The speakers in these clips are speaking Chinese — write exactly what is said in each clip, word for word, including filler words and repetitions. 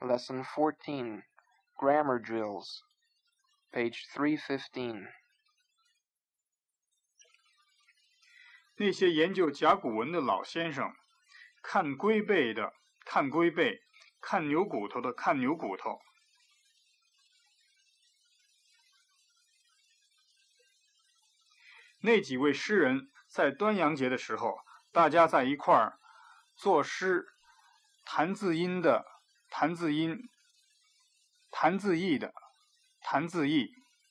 Lesson fourteen, Grammar Drills, page three fifteen. 那些研究甲骨文的老先生，看龟背的看龟背，看牛骨头的看牛骨头。那几位诗人在端阳节的时候，大家在一块儿作诗，弹字音的弹字音，弹字义的弹字义。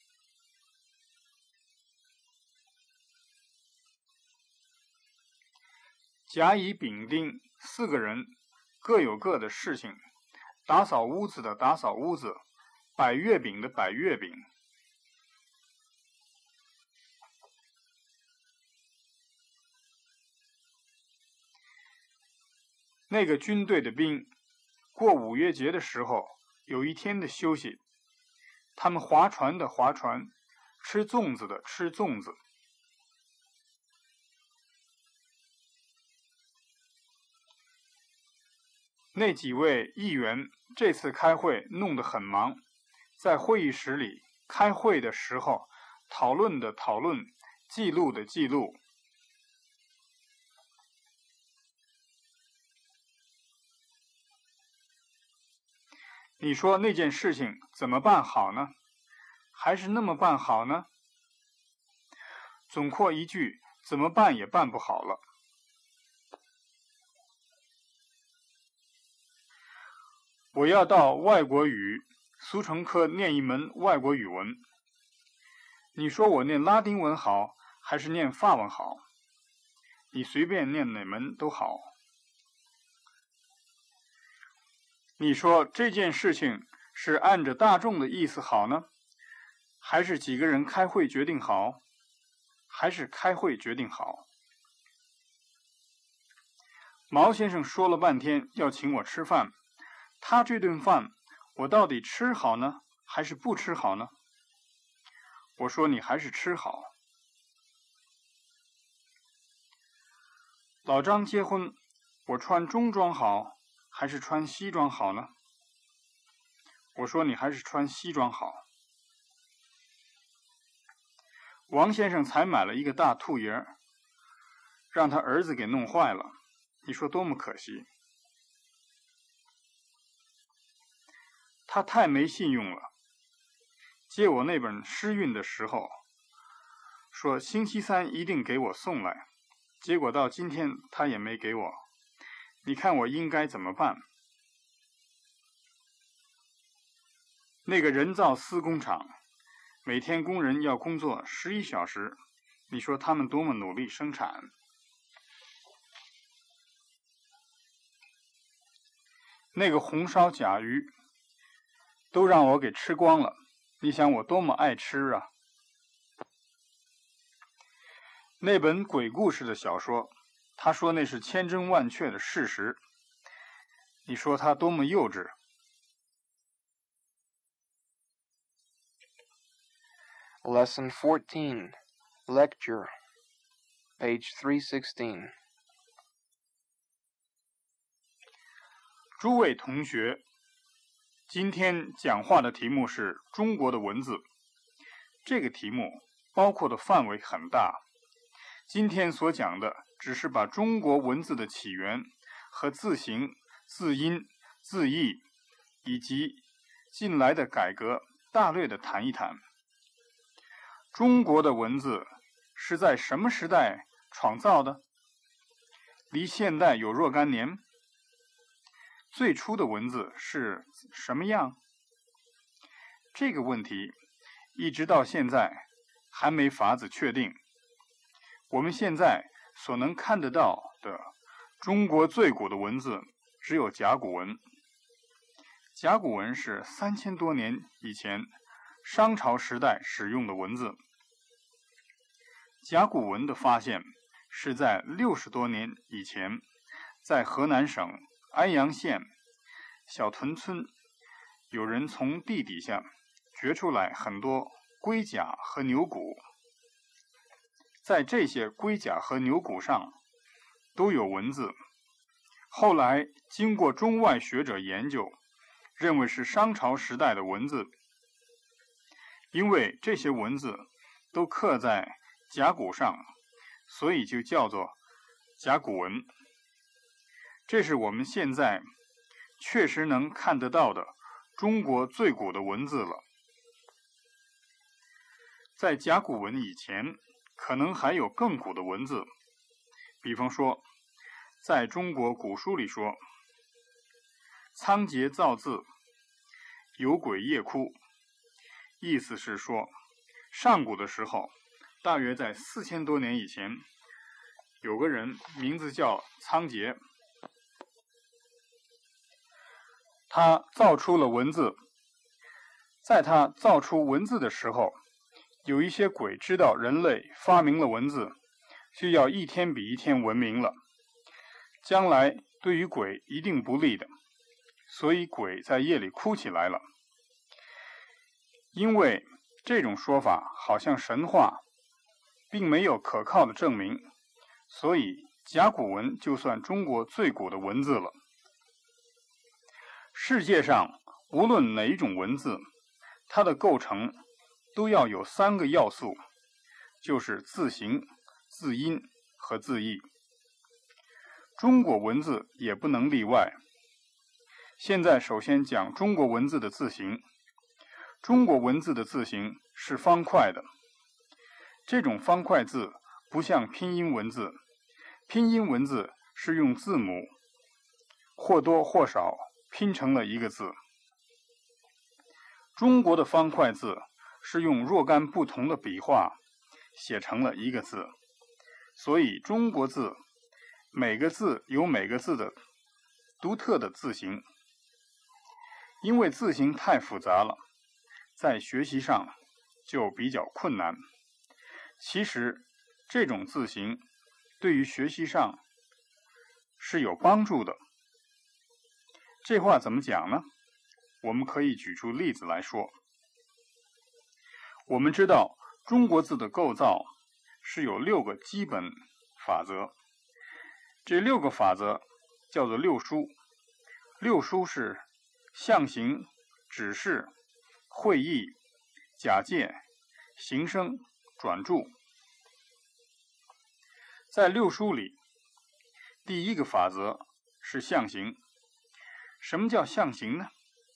甲乙丙丁四个人各有各的事情，打扫屋子的打扫屋子，摆月饼的摆月饼。那个军队的兵过五月节的时候有一天的休息，他们划船的划船，吃粽子的吃粽子。那几位议员这次开会弄得很忙，在会议室里开会的时候，讨论的讨论，记录的记录。你说那件事情怎么办好呢？还是那么办好呢？总括一句，怎么办也办不好了。我要到外国语速成科念一门外国语文。你说我念拉丁文好，还是念法文好？你随便念哪门都好。你说这件事情是按着大众的意思好呢，还是几个人开会决定好？还是开会决定好？毛先生说了半天要请我吃饭，他这顿饭我到底吃好呢，还是不吃好呢？我说你还是吃好。老张结婚，我穿中装好，还是穿西装好呢？我说你还是穿西装好。王先生才买了一个大兔爷，让他儿子给弄坏了，你说多么可惜。他太没信用了，借我那本诗韵的时候，说星期三一定给我送来，结果到今天他也没给我，你看我应该怎么办？那个人造丝工厂，每天工人要工作十一小时，你说他们多么努力生产？那个红烧甲鱼都让我给吃光了，你想我多么爱吃啊！那本鬼故事的小说，他说那是千真万确的事实，你说他多么幼稚。 Lesson fourteen, Lecture, page three sixteen. 诸位同学，今天讲话的题目是中国的文字。这个题目包括的范围很大，今天所讲的只是把中国文字的起源和字形、字音、字义以及近来的改革大略的谈一谈。中国的文字是在什么时代创造的？离现代有若干年。最初的文字是什么样？这个问题一直到现在还没法子确定。我们现在所能看得到的中国最古的文字只有甲骨文。甲骨文是三千多年以前商朝时代使用的文字。甲骨文的发现是在六十多年以前，在河南省安阳县小屯村，有人从地底下掘出来很多龟甲和牛骨，在这些龟甲和牛骨上都有文字。后来经过中外学者研究， 认为是商朝时代的文字，因为这些文字都刻在甲骨上，所以就叫做甲骨文。这是我们现在确实能看得到的中国最古的文字了。在甲骨文以前，可能还有更古的文字，比方说，在中国古书里说，仓颉造字，有鬼夜哭，意思是说，上古的时候，大约在四千多年以前，有个人名字叫仓颉，他造出了文字。在他造出文字的时候，有一些鬼知道人类发明了文字，就要一天比一天文明了，将来对于鬼一定不利的，所以鬼在夜里哭起来了。因为这种说法好像神话，并没有可靠的证明，所以甲骨文就算中国最古的文字了。世界上无论哪一种文字，它的构成都要有三个要素，就是字形、字音和字义。中国文字也不能例外。现在首先讲中国文字的字形。中国文字的字形是方块的，这种方块字不像拼音文字，拼音文字是用字母或多或少拼成了一个字。中国的方块字是用若干不同的笔画写成了一个字，所以中国字每个字有每个字的独特的字形。因为字形太复杂了，在学习上就比较困难。其实这种字形对于学习上是有帮助的。这话怎么讲呢？我们可以举出例子来说。我们知道中国字的构造是有六个基本法则，这六个法则叫做六书。六书是象形、指示、会意、假借、形声、转注。在六书里，第一个法则是象形。什么叫象形呢？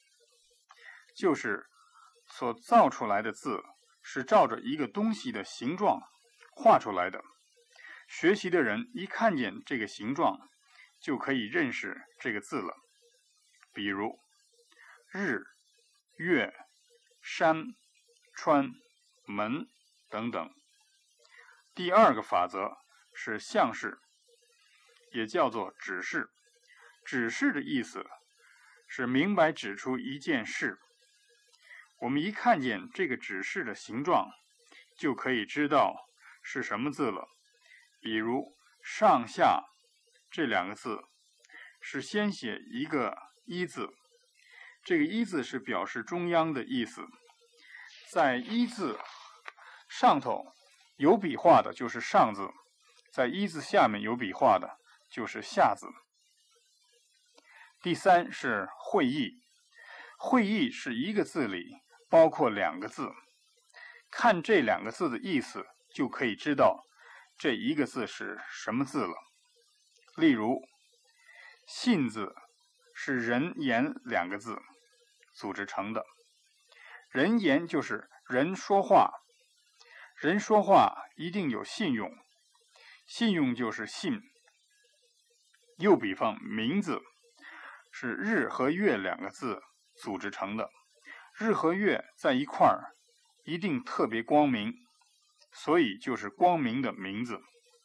就是所造出来的字是照着一个东西的形状画出来的。学习的人一看见这个形状，就可以认识这个字了。比如日、月、山、川、门等等。第二个法则是象式，也叫做指示。指示的意思是明白指出一件事。我们一看见这个指示的形状，就可以知道是什么字了。比如上下这两个字是先写一个一字，这个一字是表示中央的意思，在一字上头有笔画的就是上字，在一字下面有笔画的就是下字。第三是会意，会意是一个字里包括两个字，看这两个字的意思就可以知道这一个字是什么字了。例如信字是人言两个字组织成的，人言就是人说话，人说话一定有信用，信用就是信。又比方名字是日和月两个字组织成的，日和月在一块儿一定特别光明，所以就是光明的名字。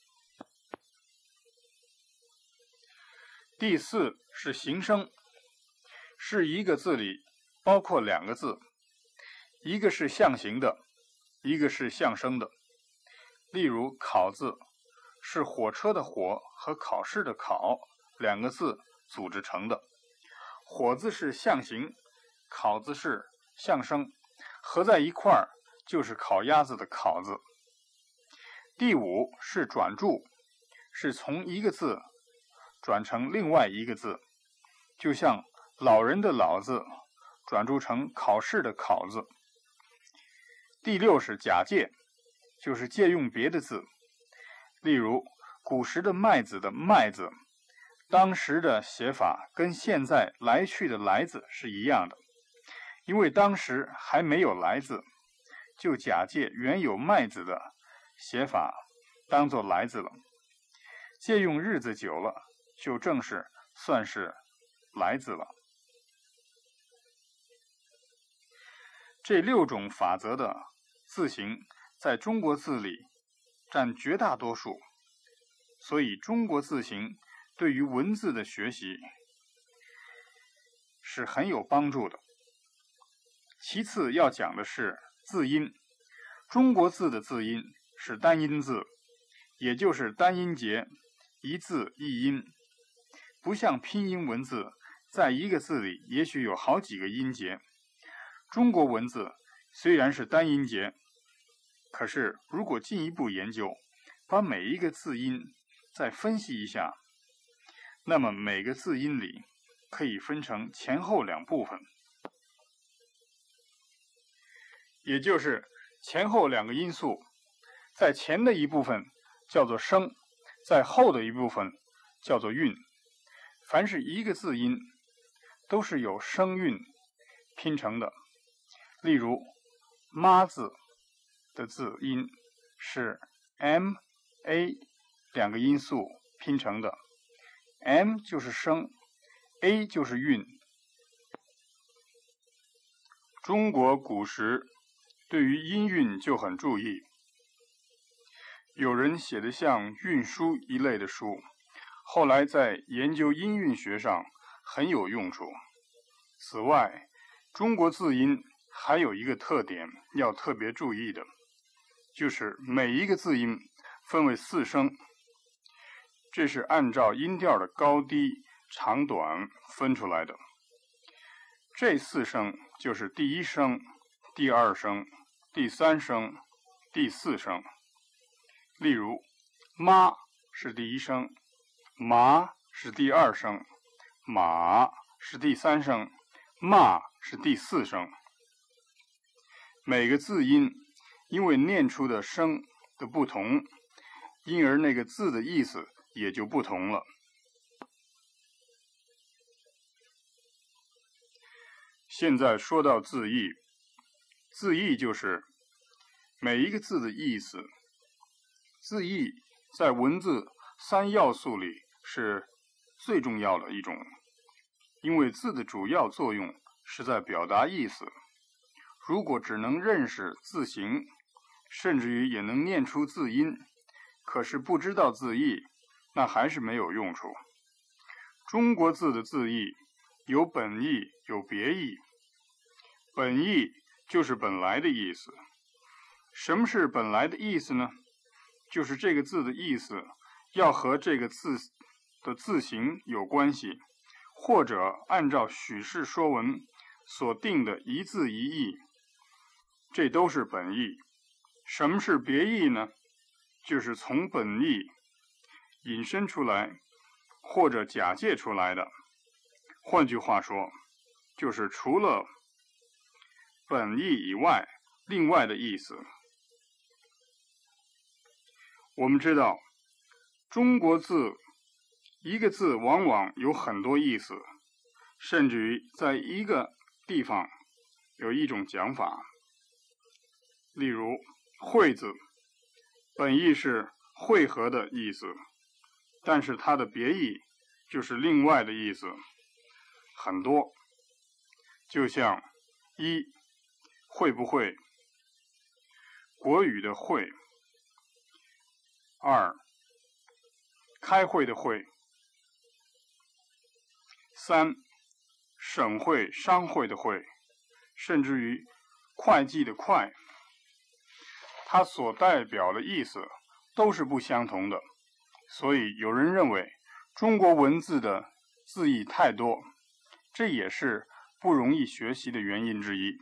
第四是形声，是一个字里包括两个字，一个是象形的，一个是象声的。例如考字是火车的火和考试的考两个字组织成的，火字是象形，考字是象声，合在一块儿就是烤鸭子的烤字。第五是转注，是从一个字转成另外一个字，就像老人的老字转注成考试的考字。第六是假借，就是借用别的字，例如古时的麦子的麦字，当时的写法跟现在来去的来字是一样的，因为当时还没有来字，就假借原有麦子的写法当作来字了，借用日子久了，就正是算是来字了。这六种法则的字形在中国字里占绝大多数，所以中国字形对于文字的学习是很有帮助的。其次要讲的是字音，中国字的字音是单音字，也就是单音节，一字一音，不像拼音文字，在一个字里也许有好几个音节。中国文字虽然是单音节，可是如果进一步研究，把每一个字音再分析一下，那么每个字音里可以分成前后两部分，也就是前后两个音素，在前的一部分叫做声，在后的一部分叫做韵。凡是一个字音都是由声韵拼成的，例如妈字的字音是 M A 两个音素拼成的， M 就是声， A 就是韵。中国古时对于音韵就很注意，有人写的像韵书一类的书，后来在研究音韵学上很有用处。此外，中国字音还有一个特点要特别注意的，就是每一个字音分为四声，这是按照音调的高低、长短分出来的。这四声就是第一声、第二声、第三声、第四声。例如，妈是第一声，麻是第二声，马是第三声，骂是第四声。每个字音因为念出的声的不同，因而那个字的意思也就不同了。现在说到字义，字义就是每一个字的意思。字义在文字三要素里是最重要的一种，因为字的主要作用是在表达意思。如果只能认识字形，甚至于也能念出字音，可是不知道字义，那还是没有用处。中国字的字义有本义，有别义。本义就是本来的意思。什么是本来的意思呢？就是这个字的意思要和这个字的字形有关系，或者按照许氏说文所定的一字一义，这都是本义。什么是别义呢？就是从本义引申出来或者假借出来的。换句话说，就是除了本义以外另外的意思。我们知道，中国字一个字往往有很多意思，甚至于在一个地方有一种讲法。例如会字本意是汇合的意思，但是它的别义就是另外的意思很多。就像一会不会，国语的会；二开会的会；三省会商会的会，甚至于会计的会，它所代表的意思都是不相同的。所以有人认为中国文字的字义太多，这也是不容易学习的原因之一。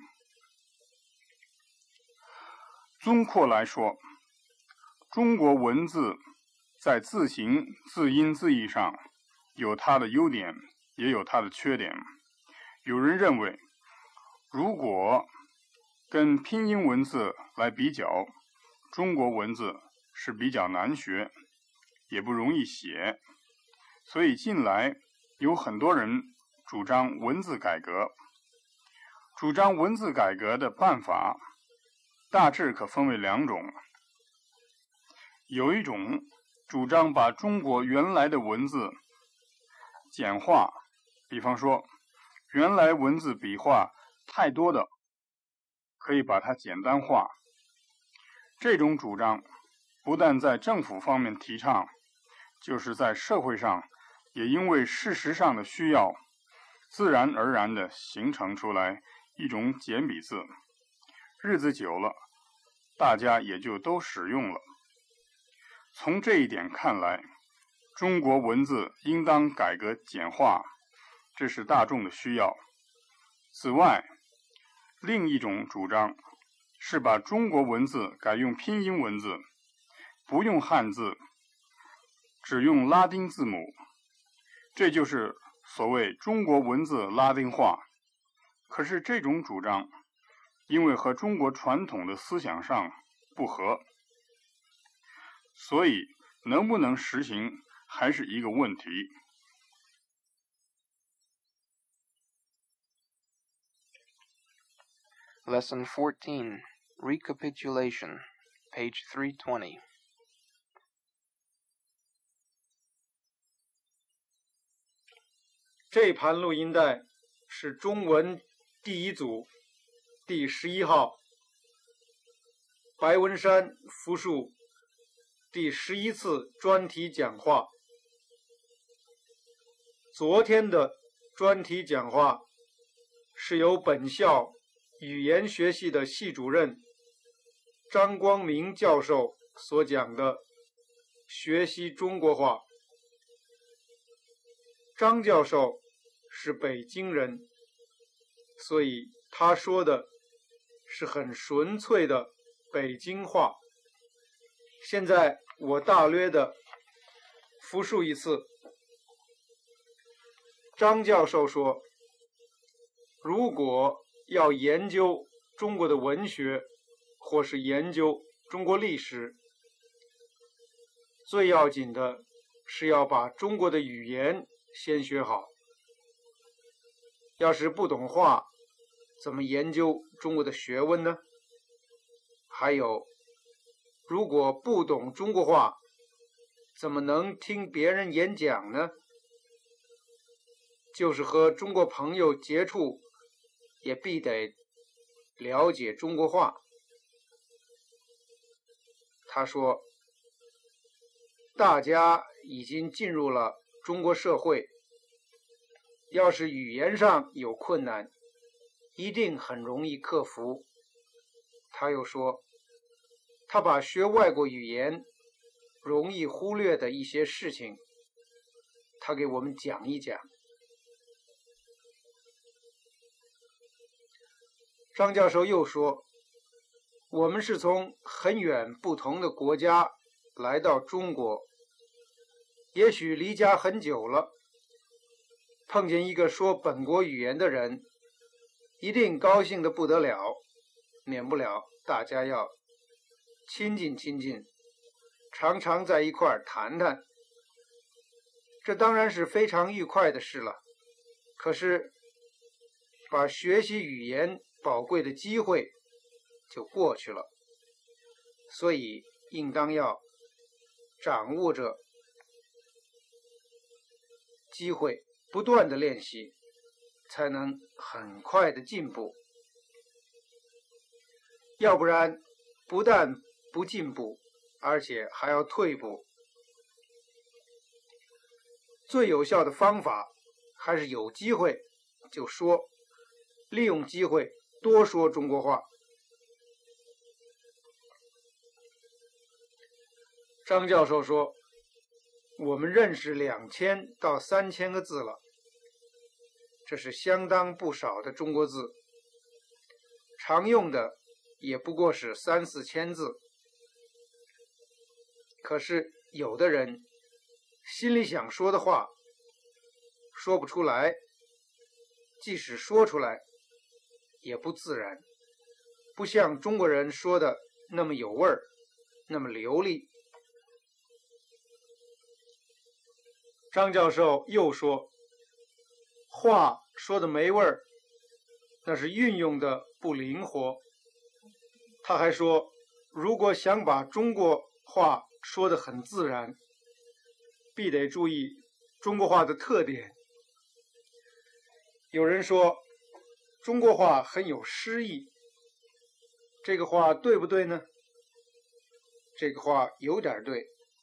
综括来说，中国文字在字形、字音、字义上有它的优点，也有它的缺点。有人认为如果跟拼音文字来比较，中国文字是比较难学，也不容易写，所以近来有很多人主张文字改革。主张文字改革的办法大致可分为两种，有一种主张把中国原来的文字简化，比方说原来文字笔画太多的可以把它简单化。这种主张不但在政府方面提倡，就是在社会上也因为事实上的需要，自然而然地形成出来一种简笔字，日子久了，大家也就都使用了。从这一点看来，中国文字应当改革简化，这是大众的需要。此外，另一种主张是把中国文字改用拼音文字，不用汉字，只用拉丁字母，这就是所谓中国文字拉丁化。可是这种主张因为和中国传统的思想上不合，所以能不能实行还是一个问题。 Lesson fourteen, Recapitulation, page three twenty. 这盘录音带是中文第一组第十一号，白文山复述第十一次专题讲话。昨天的专题讲话是由本校语言学系的系主任张光明教授所讲的学习中国话。张教授是北京人，所以他说的是很纯粹的北京话。现在我大略的复述一次。张教授说，如果要研究中国的文学，或是研究中国历史，最要紧的是要把中国的语言先学好。要是不懂话，怎么研究中国的学问呢？还有，如果不懂中国话，怎么能听别人演讲呢？就是和中国朋友接触，也必得了解中国话。他说，大家已经进入了中国社会，要是语言上有困难，一定很容易克服。他又说，他把学外国语言容易忽略的一些事情，他给我们讲一讲。张教授又说，我们是从很远不同的国家来到中国，也许离家很久了，碰见一个说本国语言的人，一定高兴得不得了，免不了大家要亲近亲近，常常在一块儿谈谈，这当然是非常愉快的事了。可是把学习语言宝贵的机会就过去了，所以应当要掌握着机会，不断的练习，才能很快的进步。要不然不但不进步，而且还要退步。最有效的方法还是有机会就说，利用机会多说中国话。张教授说，我们认识两千到三千个字了，这是相当不少的中国字，常用的也不过是三四千字。可是有的人心里想说的话说不出来，即使说出来， 也不自然，不像中国人说的那么有味儿，那么流利。张教授又说，话说的没味儿，那是运用的不灵活。他还说，如果想把中国话说得很自然，必得注意中国话的特点。有人说中国话很有诗意，这个话对不对呢？这个话有点对。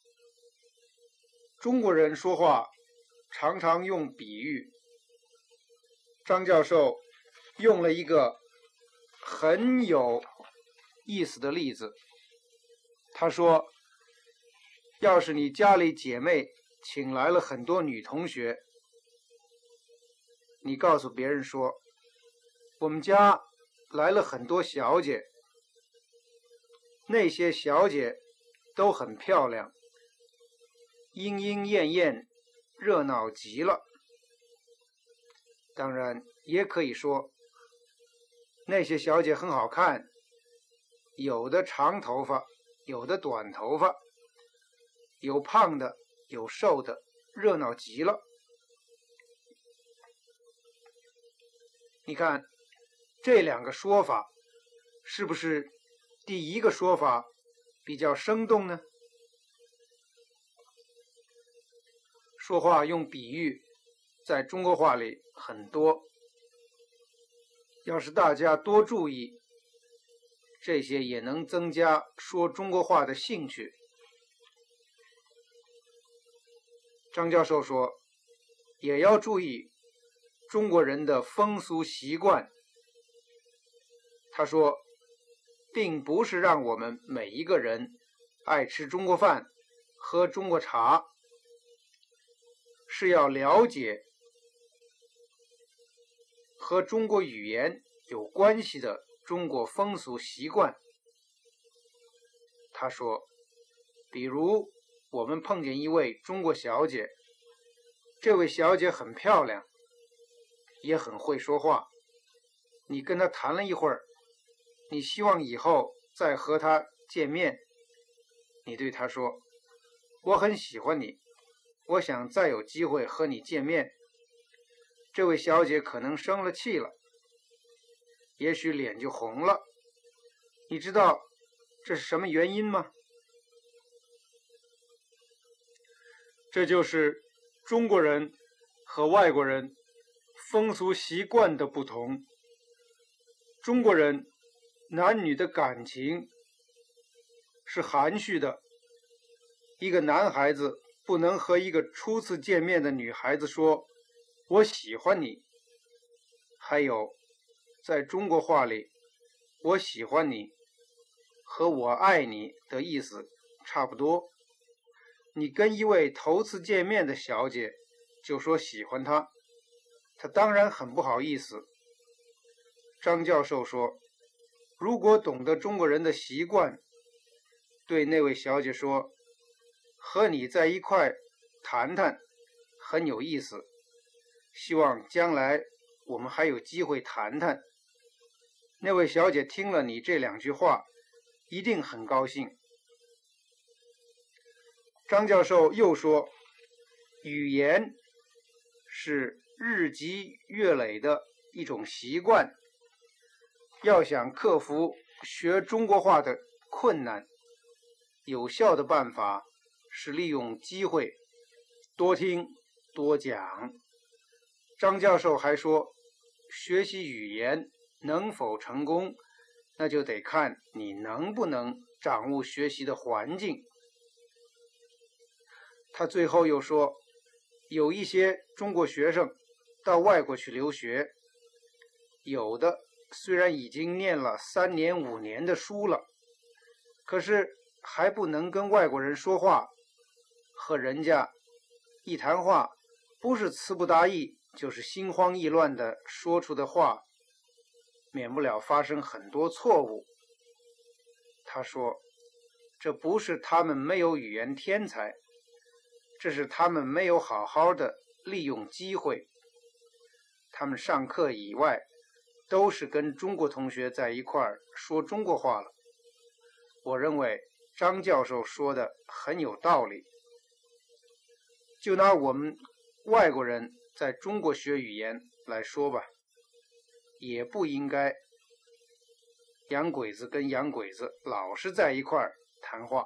中国人说话常常用比喻，张教授用了一个很有意思的例子。他说，要是你家里姐妹请来了很多女同学，你告诉别人说，我们家来了很多小姐，那些小姐都很漂亮，莺莺燕燕，热闹极了。当然也可以说，那些小姐很好看，有的长头发，有的短头发，有胖的，有瘦的，热闹极了。你看这两个说法，是不是第一个说法比较生动呢？说话用比喻，在中国话里很多，要是大家多注意，这些也能增加说中国话的兴趣。张教授说，也要注意中国人的风俗习惯。他说，并不是让我们每一个人爱吃中国饭，喝中国茶，是要了解和中国语言有关系的中国风俗习惯。他说，比如我们碰见一位中国小姐，这位小姐很漂亮，也很会说话，你跟她谈了一会儿，你希望以后再和她见面，你对她说，我很喜欢你，我想再有机会和你见面。这位小姐可能生了气了，也许脸就红了。你知道这是什么原因吗？这就是中国人和外国人风俗习惯的不同。中国人男女的感情是含蓄的，一个男孩子不能和一个初次见面的女孩子说我喜欢你。还有，在中国话里，我喜欢你和我爱你的意思差不多。你跟一位头次见面的小姐就说喜欢她，她当然很不好意思。张教授说，如果懂得中国人的习惯，对那位小姐说，和你在一块谈谈很有意思，希望将来我们还有机会谈谈。那位小姐听了你这两句话，一定很高兴。张教授又说，语言是日积月累的一种习惯，要想克服学中国话的困难，有效的办法是利用机会，多听多讲。张教授还说，学习语言能否成功，那就得看你能不能掌握学习的环境。他最后又说，有一些中国学生到外国去留学，有的虽然已经念了三年五年的书了，可是还不能跟外国人说话，和人家一谈话，不是词不达意，就是心慌意乱的说出的话，免不了发生很多错误。他说，这不是他们没有语言天才，这是他们没有好好的利用机会。他们上课以外都是跟中国同学在一块儿说中国话了。我认为张教授说的很有道理。就拿我们外国人在中国学语言来说吧，也不应该洋鬼子跟洋鬼子老是在一块儿谈话。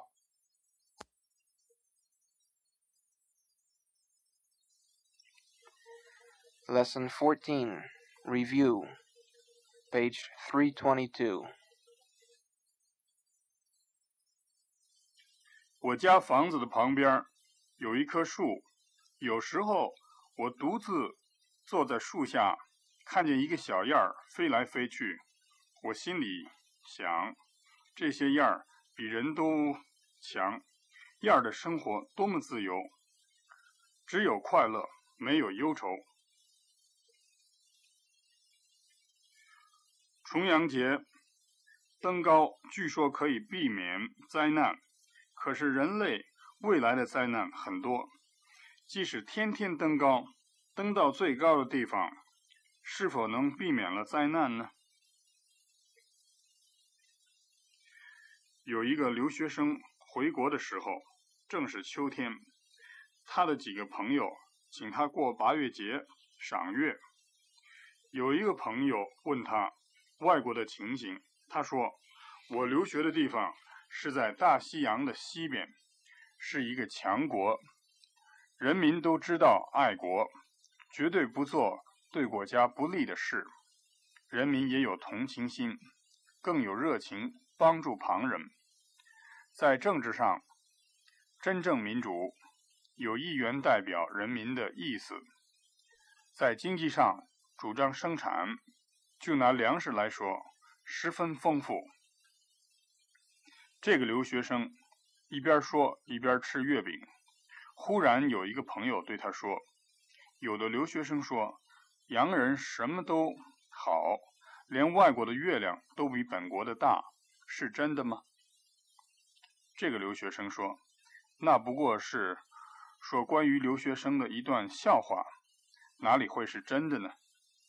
Lesson fourteen, Review, page three twenty-two. 我家房子的旁边有一棵树，有时候我独自坐在树下，看见一个小燕儿飞来飞去，我心里想，这些燕儿比人都强，燕儿的生活多么自由，只有快乐，没有忧愁。重阳节登高据说可以避免灾难，可是人类未来的灾难很多，即使天天登高，登到最高的地方，是否能避免了灾难呢？有一个留学生回国的时候，正是秋天，他的几个朋友请他过八月节赏月。有一个朋友问他外国的情形，他说，我留学的地方是在大西洋的西边，是一个强国，人民都知道爱国，绝对不做对国家不利的事，人民也有同情心，更有热情帮助旁人。在政治上，真正民主，有议员代表人民的意思。在经济上，主张生产，就拿粮食来说，十分丰富。这个留学生一边说一边吃月饼，忽然有一个朋友对他说，有的留学生说，洋人什么都好，连外国的月亮都比本国的大，是真的吗？这个留学生说，那不过是说关于留学生的一段笑话，哪里会是真的呢？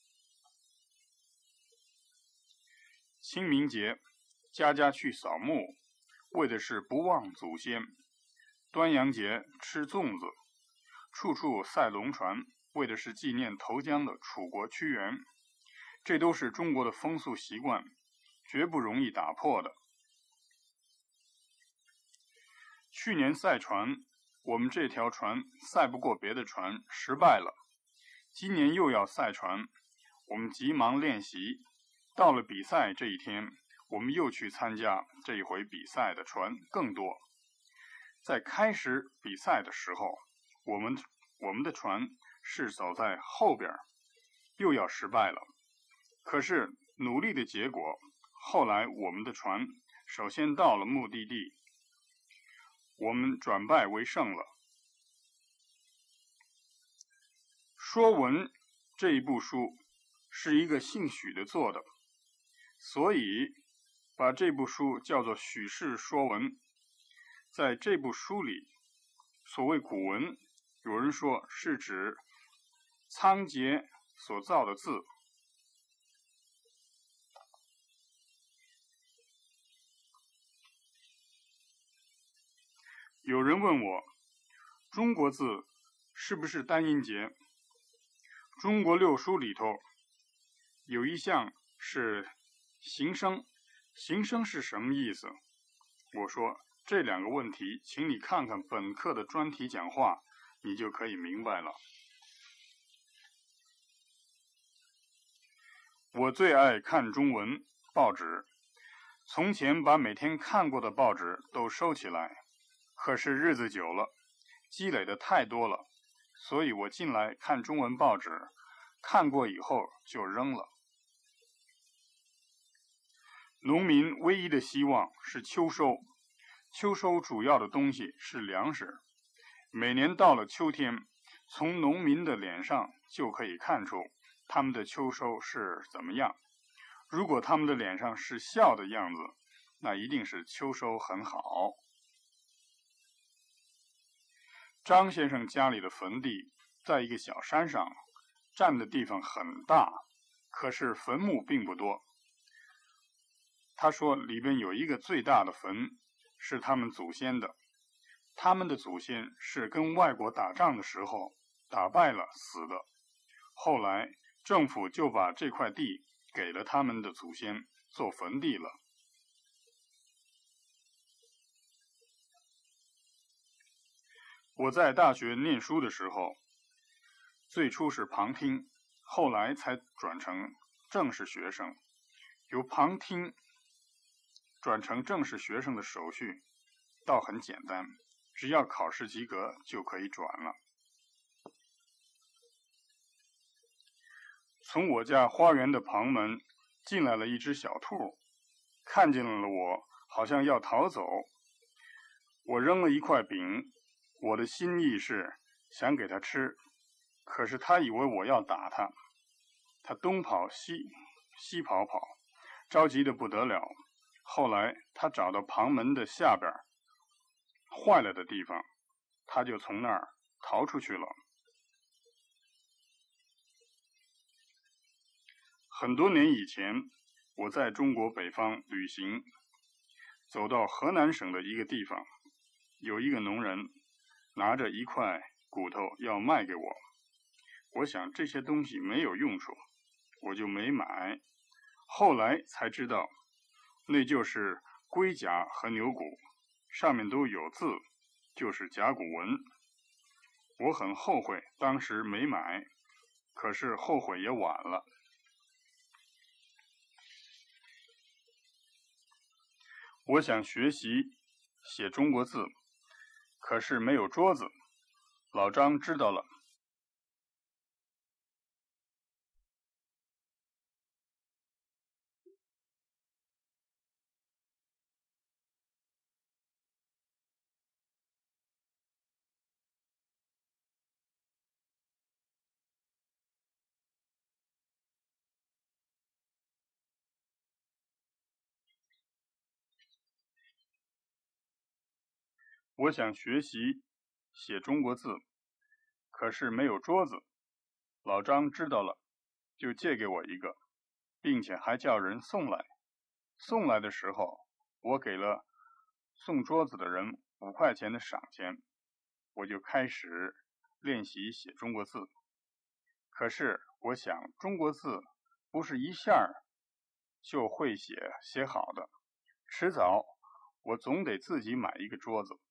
清明节，家家去扫墓，为的是不忘祖先；端阳节吃粽子，处处赛龙船，为的是纪念投江的楚国屈原。这都是中国的风俗习惯，绝不容易打破的。去年赛船，我们这条船赛不过别的船，失败了。今年又要赛船，我们急忙练习。到了比赛这一天，我们又去参加，这一回比赛的船更多。在开始比赛的时候，我们我们的船是走在后边，又要失败了。可是努力的结果，后来我们的船首先到了目的地，我们转败为胜了。说文这一部书是一个姓许的做的，所以把这部书叫做许氏说文。在这部书里，所谓古文，有人说是指仓颉所造的字。有人问我，中国字是不是单音节？中国六书里头有一项是形声，形声是什么意思？我说这两个问题，请你看看本课的专题讲话，你就可以明白了。我最爱看中文报纸，从前把每天看过的报纸都收起来，可是日子久了，积累的太多了，所以我进来看中文报纸，看过以后就扔了。农民唯一的希望是秋收，秋收主要的东西是粮食。每年到了秋天，从农民的脸上就可以看出他们的秋收是怎么样。如果他们的脸上是笑的样子，那一定是秋收很好。张先生家里的坟地在一个小山上，占的地方很大， 可是坟墓并不多。他说里边有一个最大的坟是他们祖先的，他们的祖先是跟外国打仗的时候打败了死的，后来政府就把这块地给了他们的祖先做坟地了。我在大学念书的时候，最初是旁听，后来才转成正式学生。由旁听转成正式学生的手续倒很简单，只要考试及格就可以转了。从我家花园的旁门进来了一只小兔，看见了我，好像要逃走。我扔了一块饼，我的心意是想给它吃，可是它以为我要打它，它东跑西西跑跑，着急得不得了。后来他找到旁门的下边坏了的地方，他就从那儿逃出去了。很多年以前，我在中国北方旅行，走到河南省的一个地方，有一个农人拿着一块骨头要卖给我。我想这些东西没有用处，我就没买。后来才知道那就是龟甲和牛骨，上面都有字，就是甲骨文。我很后悔当时没买，可是后悔也晚了。我想学习写中国字，可是没有桌子。老张知道了。我想学习写中国字，可是没有桌子。老张知道了，就借给我一个，并且还叫人送来。送来的时候，我给了送桌子的人五块钱的赏钱，我就开始练习写中国字。可是我想，中国字不是一下就会写写好的，迟早我总得自己买一个桌子。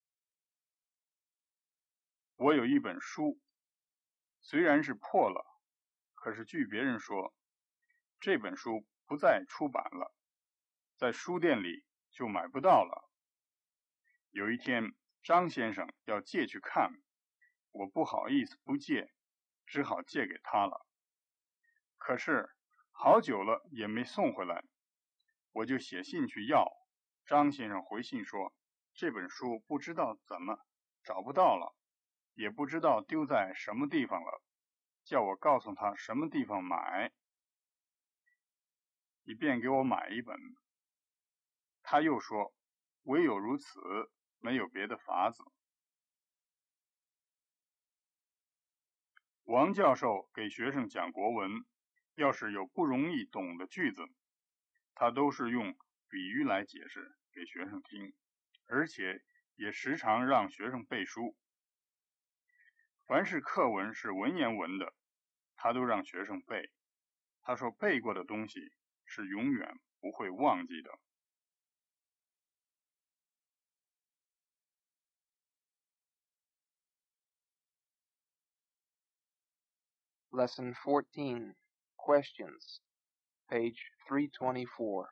我有一本书，虽然是破了，可是据别人说，这本书不再出版了，在书店里就买不到了。有一天，张先生要借去看，我不好意思不借，只好借给他了。可是好久了也没送回来，我就写信去要。张先生回信说，这本书不知道怎么找不到了，也不知道丢在什么地方了，叫我告诉他什么地方买，以便给我买一本。他又说，唯有如此，没有别的法子。王教授给学生讲国文，要是有不容易懂的句子，他都是用比喻来解释给学生听，而且也时常让学生背书。凡是课文是文言文的，他都让学生背。他说背过的东西是永远不会忘记的。 Lesson fourteen, Questions, page three twenty-four.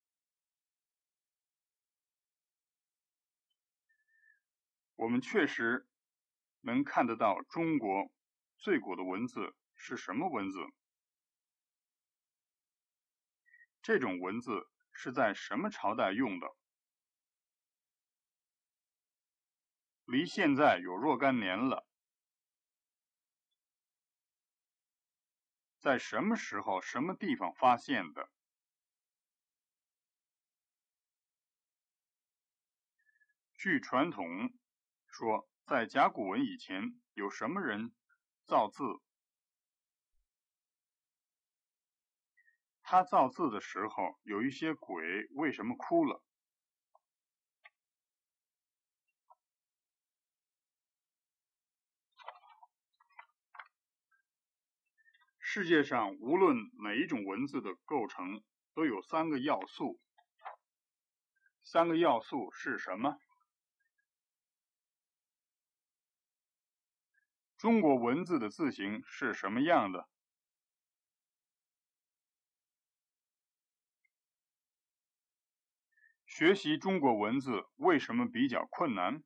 我们确实能看得到中国最古的文字是什么文字？这种文字是在什么朝代用的？离现在有若干年了。在什么时候、什么地方发现的？据传统说，在甲骨文以前有什么人造字？ 他造字的时候，有一些鬼为什么哭了？世界上无论哪一种文字的构成，都有三个要素。三个要素是什么？中国文字的字形是什么样的？学习中国文字为什么比较困难？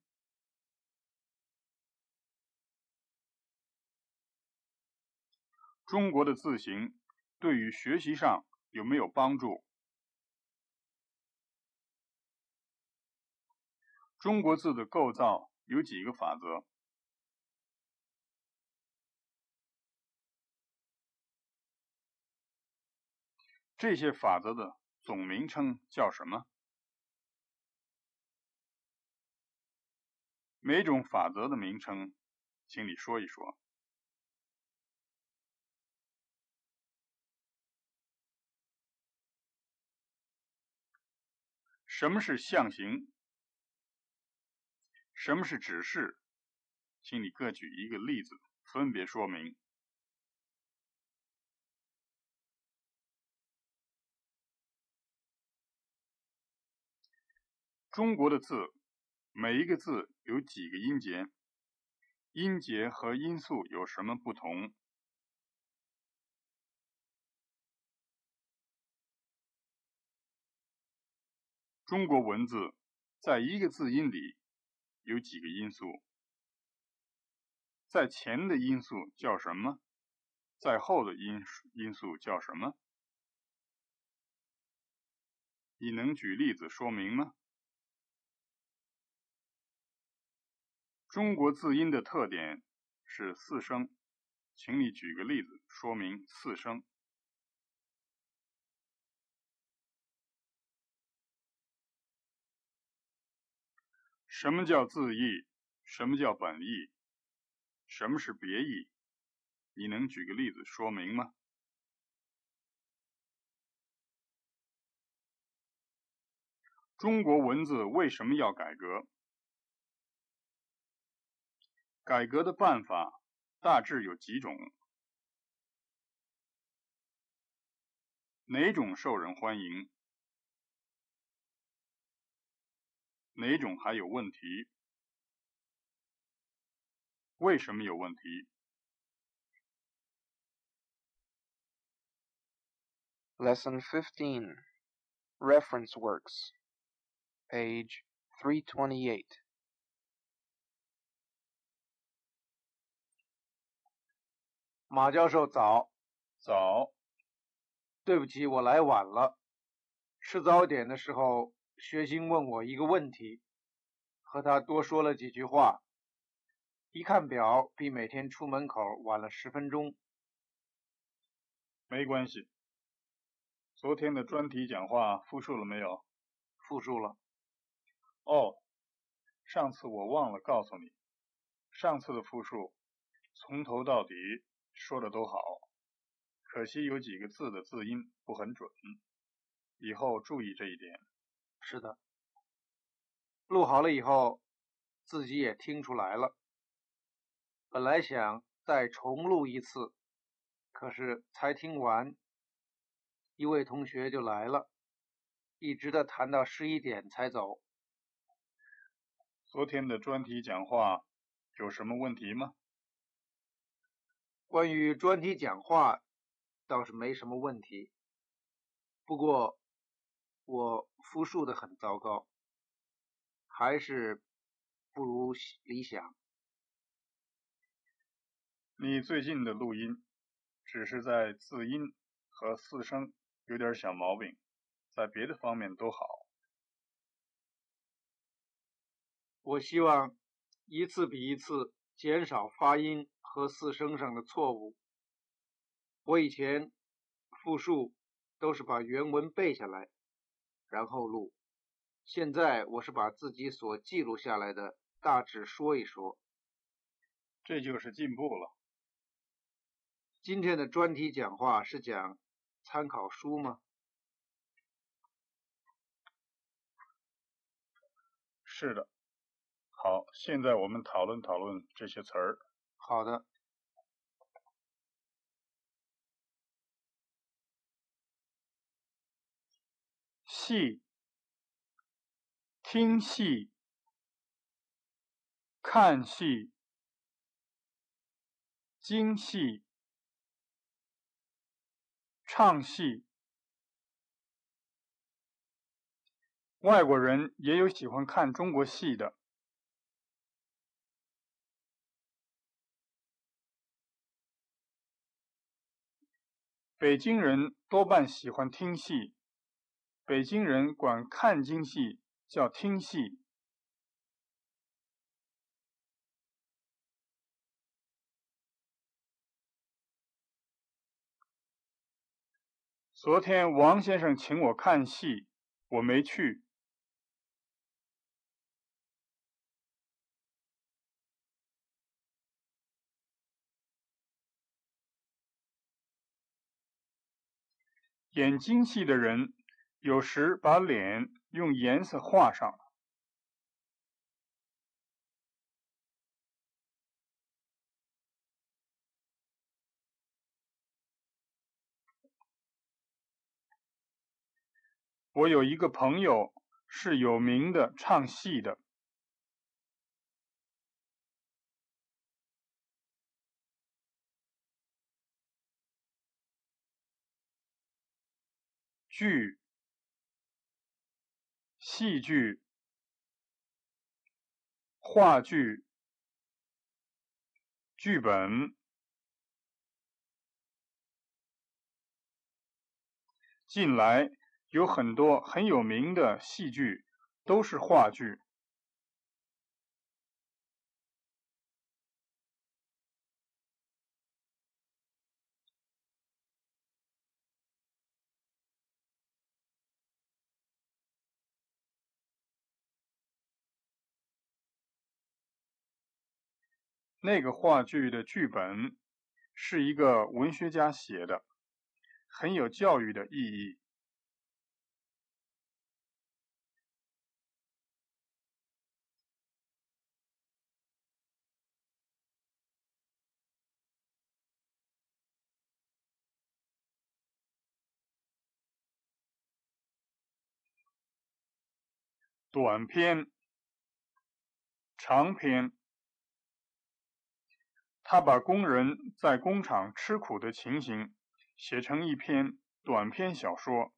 中国的字形对于学习上有没有帮助？中国字的构造有几个法则？这些法则的总名称叫什么？每种法则的名称，请你说一说。什么是象形？什么是指示？请你各举一个例子，分别说明。中国的字，每一个字有几个音节？音节和音素有什么不同？中国文字在一个字音里有几个音素？在前的音素叫什么？在后的音音素叫什么？你能举例子说明吗？中国字音的特点是四声，请你举个例子说明四声。什么叫字义？什么叫本义？什么是别义？你能举个例子说明吗？中国文字为什么要改革？改革的办法大致有几种？哪种受人欢迎？哪种还有问题？为什么有问题？ Lesson fifteen, Reference Works, page three twenty-eight. 马教授早。 早。 对不起，我来晚了。吃早点的时候，学兴问我一个问题，和他多说了几句话。一看表，比每天出门口晚了十分钟。 没关系。昨天的专题讲话复述了没有？ 复述了。 哦，上次我忘了告诉你，上次的复述从头到底说的都好，可惜有几个字的字音不很准，以后注意这一点。 是的，录好了以后，自己也听出来了。本来想再重录一次，可是才听完，一位同学就来了，一直的谈到十一点才走。 昨天的专题讲话有什么问题吗？ 关于专题讲话倒是没什么问题，不过我复述的很糟糕，还是不如理想。 你最近的录音只是在字音和四声有点小毛病，在别的方面都好。 我希望一次比一次减少发音和四声上的错误。我以前复述都是把原文背下来，然后录。现在我是把自己所记录下来的大致说一说。 这就是进步了。 今天的专题讲话是讲参考书吗？ 是的。好，现在我们讨论讨论这些词儿。 好的。 戏，听戏，看戏，京戏，唱戏。外国人也有喜欢看中国戏的。北京人多半喜欢听戏，北京人管看京戏叫听戏。昨天王先生请我看戏，我没去。演京戏的人有时把脸用颜色画上了。我有一个朋友是有名的唱戏的。剧，戏剧，话剧，剧本。近来有很多很有名的戏剧都是话剧。那个话剧的剧本是一个文学家写的，很有教育的意义。短篇，长篇。他把工人在工厂吃苦的情形写成一篇短篇小说。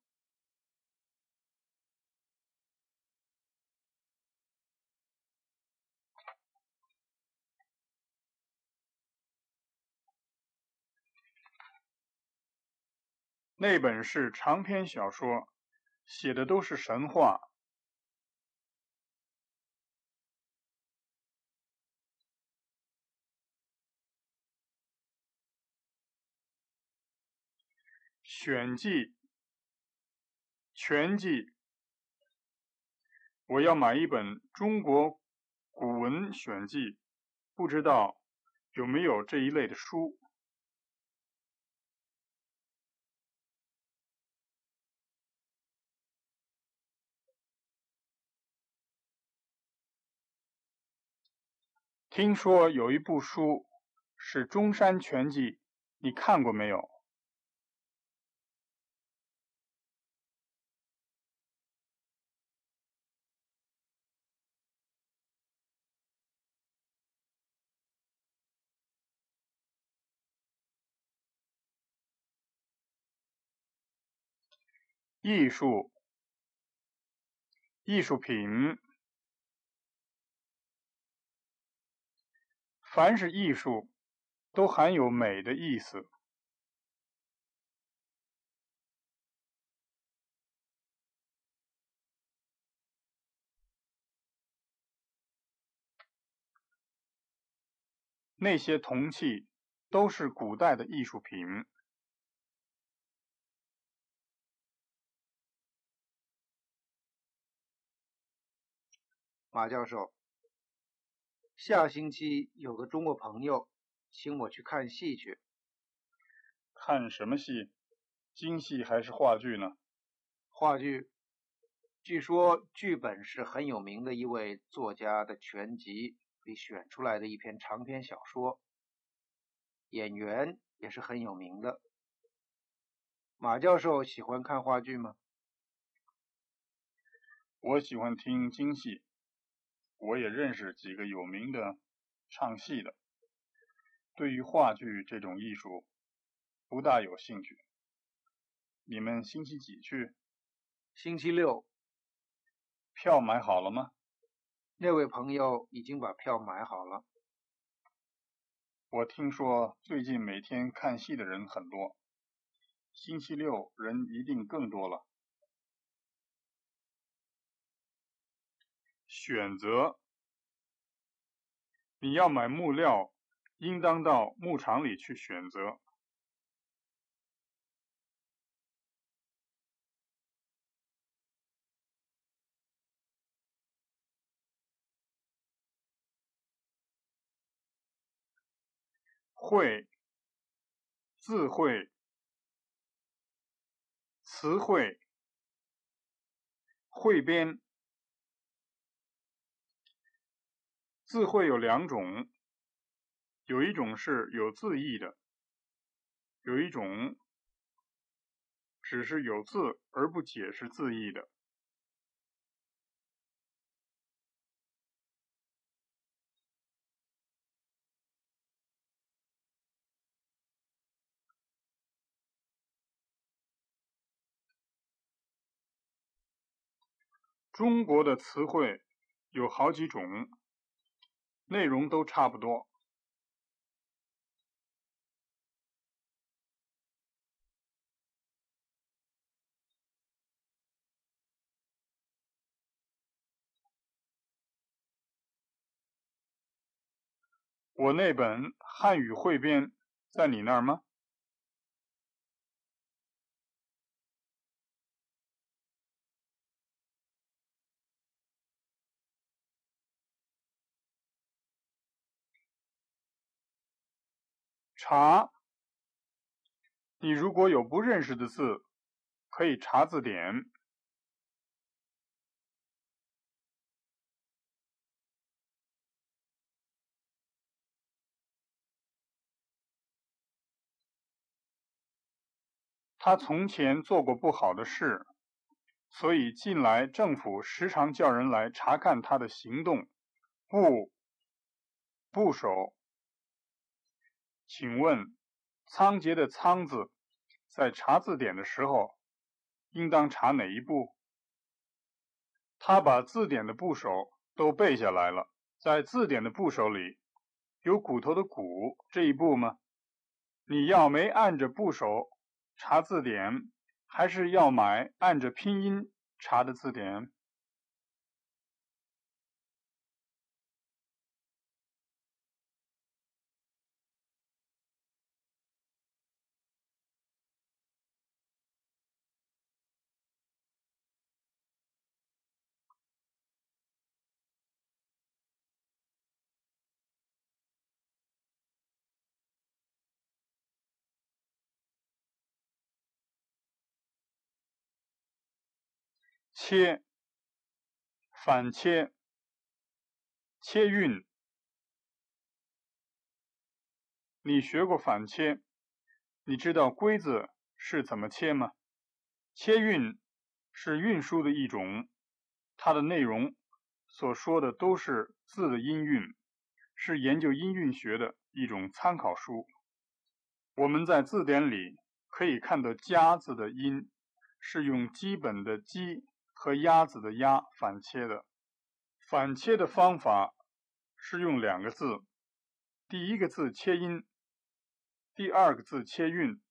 那本是长篇小说，写的都是神话。选记，全记。我要买一本中国古文选记，不知道有没有这一类的书。听说有一部书是《中山全记》，你看过没有？艺术，艺术品。凡是艺术，都含有美的意思。那些铜器都是古代的艺术品。 马教授，下星期有个中国朋友请我去看戏去。 看什么戏？ 京戏还是话剧呢？ 话剧。据说剧本是很有名的一位作家的全集里选出来的一篇长篇小说，演员也是很有名的。马教授喜欢看话剧吗？ 我喜欢听京戏，我也认识几个有名的唱戏的。对于话剧这种艺术不大有兴趣。你们星期几去？ 星期六。 票买好了吗？ 那位朋友已经把票买好了。 我听说最近每天看戏的人很多，星期六人一定更多了。选择，你要买木料，应当到牧场里去选择。汇，字汇，词汇，汇编。字汇有两种，有一种是有字义的，有一种只是有字而不解释字义的。中国的词汇有好几种，内容都差不多。我那本汉语汇编在你那儿吗？查，你如果有不认识的字，可以查字典。他从前做过不好的事，所以近来政府时常叫人来查看他的行动。部部首，请问仓颉的仓字在查字典的时候应当查哪一部？他把字典的部首都背下来了，在字典的部首里有骨头的骨这一部吗？你要没按着部首查字典，还是要买按着拼音查的字典？切，反切，切韵。你学过反切，你知道龟字是怎么切吗？切韵是韵书的一种，它的内容所说的都是字的音韵，是研究音韵学的一种参考书。我们在字典里可以看到家字的音是用基本的鸡和鸭子的鸭反切的。反切的方法是用两个字，第一个字切音，第二个字切韵。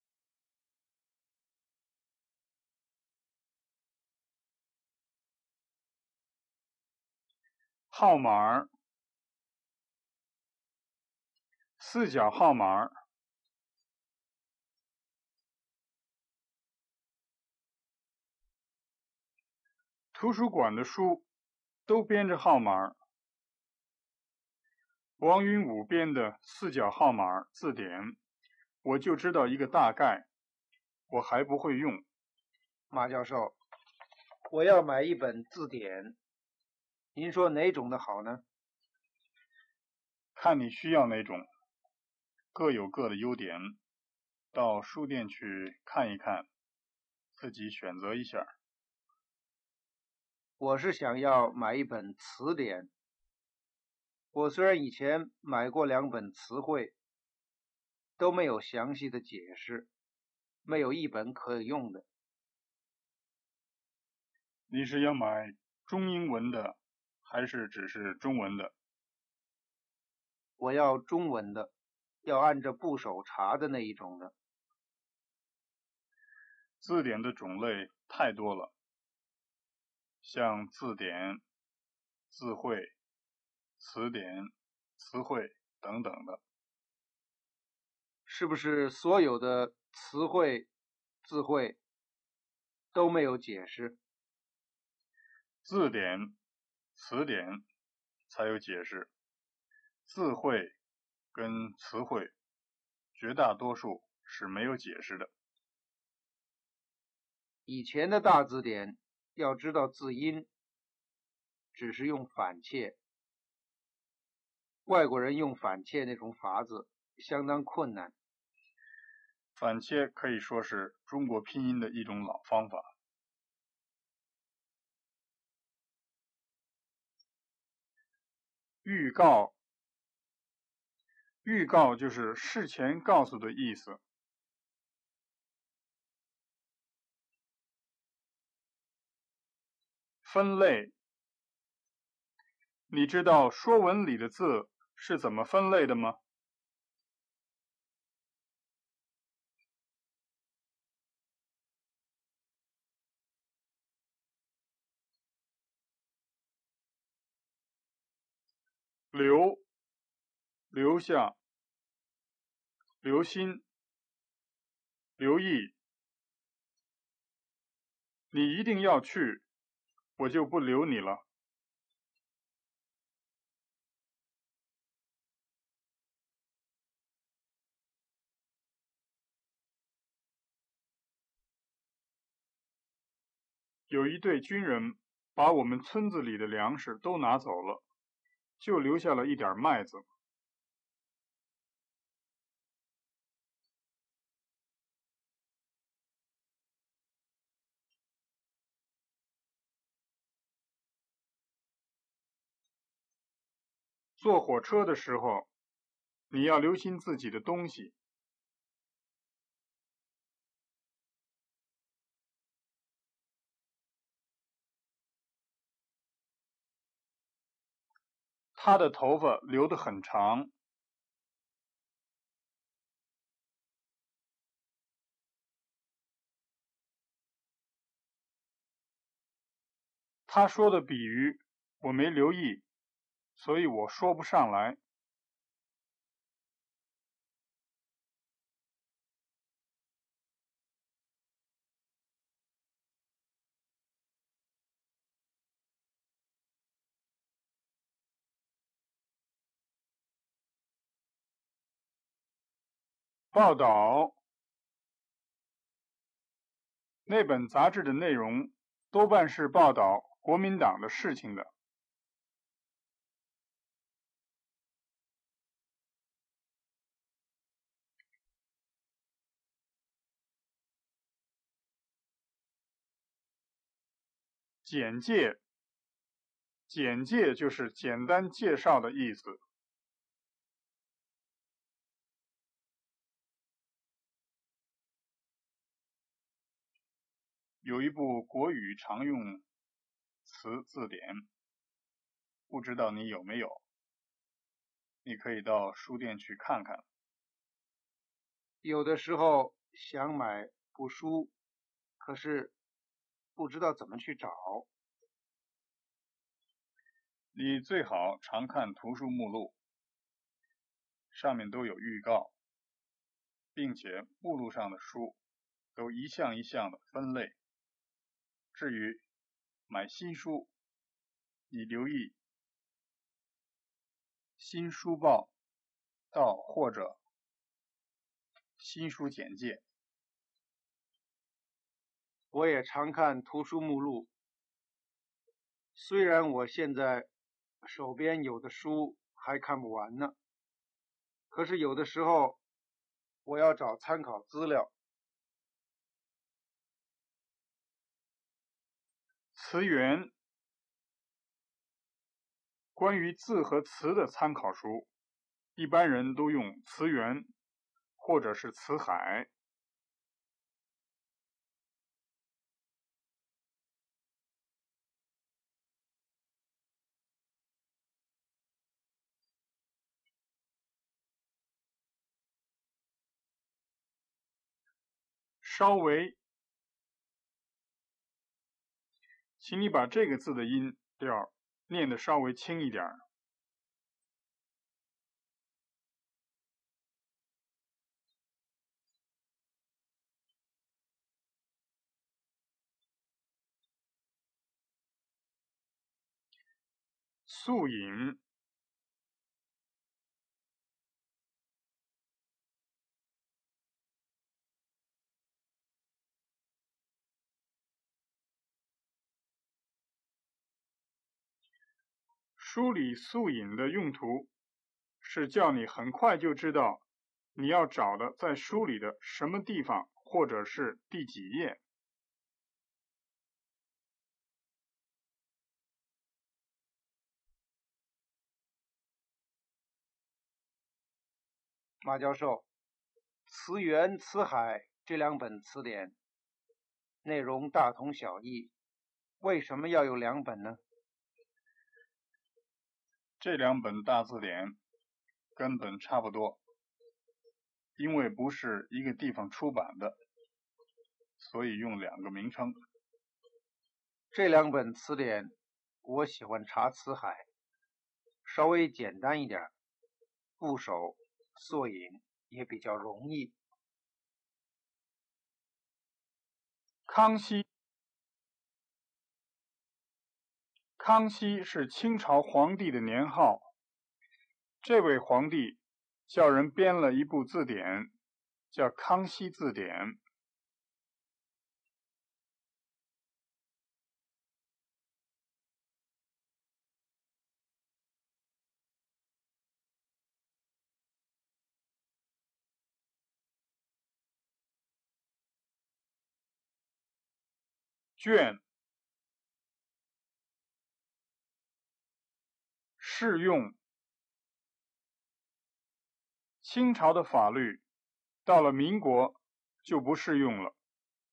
号码，四角号码，图书馆的书都编着号码。王云武编的四角号码字典，我就知道一个大概。 我还不会用。 马教授，我要买一本字典，您说哪种的好呢？ 看你需要哪种，各有各的优点，到书店去看一看，自己选择一下。 我是想要买一本词典。我虽然以前买过两本词汇，都没有详细的解释，没有一本可以用的。 你是要买中英文的，还是只是中文的？ 我要中文的，要按着部首查的那一种的。 字典的种类太多了，像字典、字汇、词典、词汇等等的。 是不是所有的词汇、字汇都没有解释？ 字典、词典才有解释，字汇跟词汇绝大多数是没有解释的。 以前的大字典要知道字音，只是用反切。外国人用反切那种法子相当困难。 反切可以说是中国拼音的一种老方法。预告，预告就是事前告诉的意思。分类，你知道说文里的字是怎么分类的吗？留，留下，留心，留意。你一定要去，我就不留你了。有一队军人把我们村子里的粮食都拿走了，就留下了一点麦子。坐火车的时候，你要留心自己的东西。他的头发留得很长。他说的比喻我没留意，所以我说不上来。报道，那本杂志的内容多半是报道国民党的事情的。简介，简介就是简单介绍的意思。有一部国语常用词字典，不知道你有没有？你可以到书店去看看。 有的时候想买部书，可是不知道怎么去找。 你最好常看图书目录，上面都有预告，并且目录上的书都一项一项的分类。至于买新书，你留意新书报道或者新书简介。 我也常看图书目录，虽然我现在手边有的书还看不完呢，可是有的时候我要找参考资料。 词源，关于字和词的参考书，一般人都用词源或者是词海。稍微，请你把这个字的音调念得稍微轻一点。素饮，书里素饮的用途是叫你很快就知道你要找的在书里的什么地方或者是第几页。 马教授，词源、词海这两本词典内容大同小异，为什么要有两本呢？ 这两本大字典根本差不多，因为不是一个地方出版的，所以用两个名称。 这两本词典我喜欢查词海，稍微简单一点，部首索引也比较容易。 康熙，康熙是清朝皇帝的年号，这位皇帝叫人编了一部字典，叫《康熙字典》。卷，适用。清朝的法律到了民国就不适用了。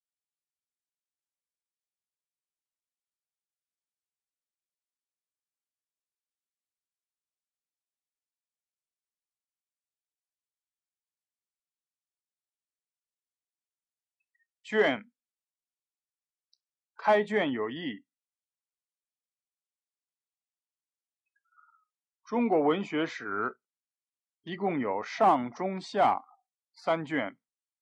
卷，开卷有益。中国文学史一共有上、中、下三卷。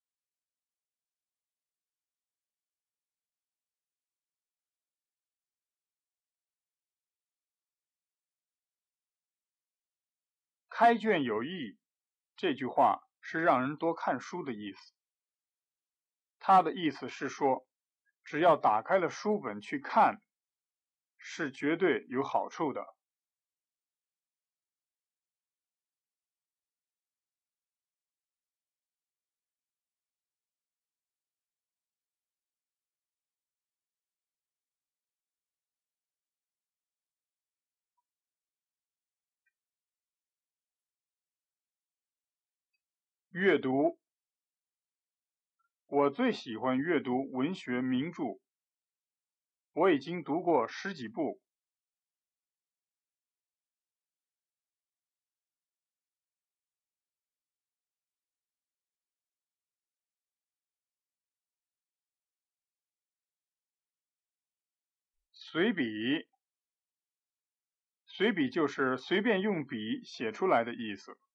开卷有益这句话是让人多看书的意思。他的意思是说，只要打开了书本去看，是绝对有好处的。阅读，我最喜欢阅读文学名著，我已经读过十几部。随笔，随笔就是随便用笔写出来的意思。